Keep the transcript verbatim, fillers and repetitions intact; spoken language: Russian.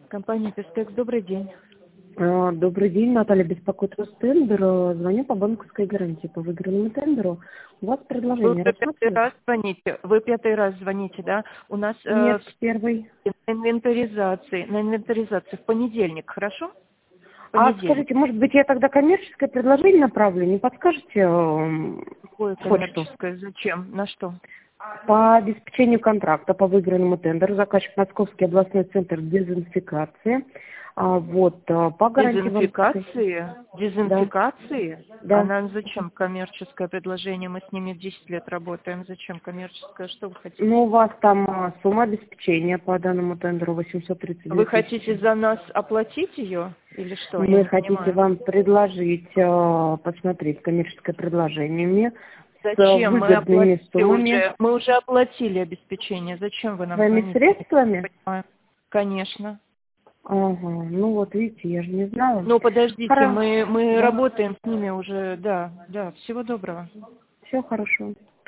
Компания «Перспекс», добрый день. А, Добрый день, Наталья беспокоит вас тендер. А, Звоню по банковской гарантии по выигранному тендеру. У вас Вы предложение уже пятый рассматривать? раз звоните, вы пятый раз звоните, да? У нас э, Нет, первый. на инвентаризации, на инвентаризации в понедельник, хорошо? В А понедельник. скажите, может быть, я тогда коммерческое предложение направлю? Не подскажете эм, Какое почту? коммерческое? Зачем? На что? По обеспечению контракта по выигранному тендеру заказчик Московский областной центр дезинфекции. А, вот, а, по гарантии банковской. Дезинфикации? Да, Дезинфикации? А да. нам зачем коммерческое предложение? Мы с ними десять лет работаем. Зачем коммерческое? Что вы хотите? Ну, у вас там а, сумма обеспечения по данному тендеру восемьсот тридцать две Вы хотите тысячи. за нас оплатить ее? Или что? Я Мы не хотите понимаю. вам предложить, э, посмотреть коммерческое предложение мне с Зачем? Мы выгодными оплатили суммами, уже. Мы уже оплатили обеспечение. Зачем вы нам своими звоните? Я не средствами. понимаю. Конечно. Ага, ну вот видите, я же не знала. Ну, подождите, Хорошо, мы, мы да, работаем с ними уже, да, да. Всего доброго. все хорошо.